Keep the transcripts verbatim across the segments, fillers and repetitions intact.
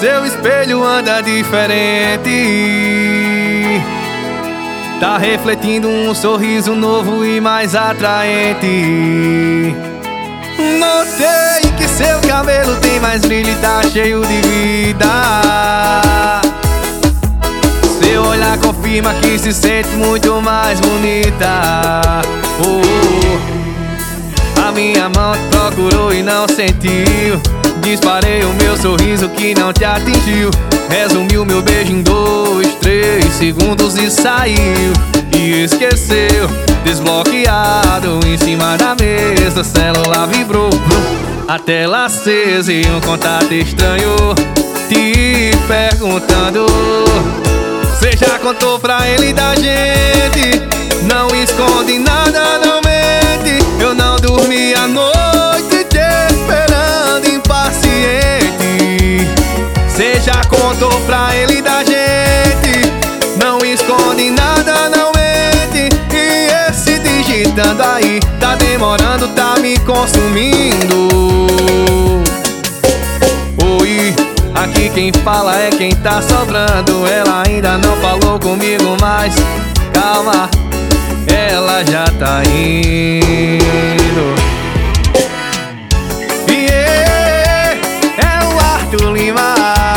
seu espelho anda diferente. Tá refletindo um sorriso novo e mais atraente. Notei que seu cabelo tem mais brilho e tá cheio de vida. Seu olhar confirma que se sente muito mais bonita. Oh, oh. A minha mão te procurou e não sentiu. Disparei o meu sorriso que não te atingiu. Resumiu meu beijo em dois, três segundos e saiu. E esqueceu, desbloqueado em cima da mesa. Celular vibrou, a tela acesa e um contato estranho te perguntando. Cê já contou pra ele da gente? Não esconde nada, não mente. Eu não dormi a noite te esperando impaciente. Cê já contou pra ele da gente? Não esconde nada, não mente. E esse digitando aí tá demorando, tá me consumindo. Oi, aqui quem fala é quem tá sobrando. Ela ainda não falou comigo, mas calma, ela já tá indo. Yeah, é o Arthur Lima.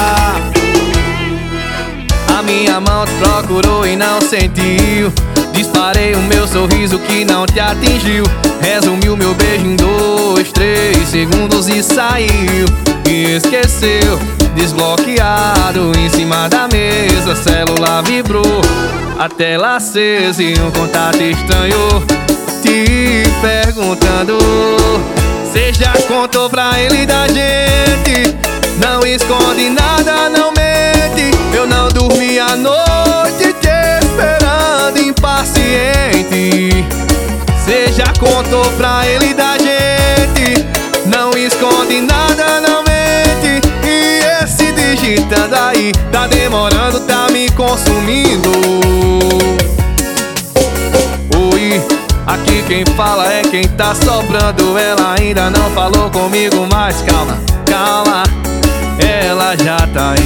A minha mão te procurou e não sentiu. Disparei o meu sorriso que não te atingiu. Resumiu meu beijo em dois, três segundos e saiu. E esqueceu, desbloqueado em cima da mesa. Celular vibrou, a tela acesa e um contato estranho te perguntando. Cê já contou pra ele da gente? Não esconde nada, não mente. Eu não dormi a noite te esperando impaciente. Cê já contou pra ele da gente? Não esconde nada, não mente. E esse digitando aí tá demorando, tá me consumindo. Oi, aqui quem fala é quem tá sobrando. Ela ainda não falou comigo, mas calma, calma, ela já tá